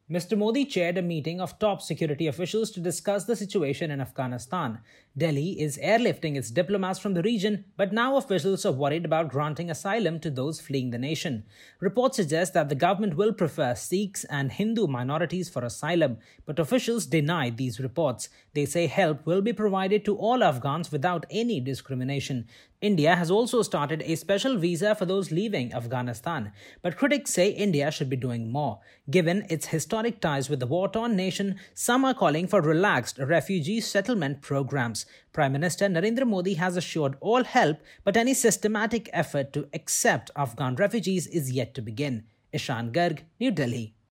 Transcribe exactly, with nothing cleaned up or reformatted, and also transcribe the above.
Mister Modi chaired a meeting of top security officials to discuss the situation in Afghanistan. Delhi is airlifting its diplomats from the region, but now officials are worried about granting asylum to those fleeing the nation. Reports suggest that the government will prefer Sikhs and Hindu minorities for asylum, but officials deny these reports. They say help will be provided to all Afghans without any discrimination. India has also started a special visa for those leaving Afghanistan, but critics say India should be doing more. Given its historic ties with the war-torn nation, some are calling for relaxed refugee settlement programs. Prime Minister Narendra Modi has assured all help, but any systematic effort to accept Afghan refugees is yet to begin. Ishan Garg, New Delhi.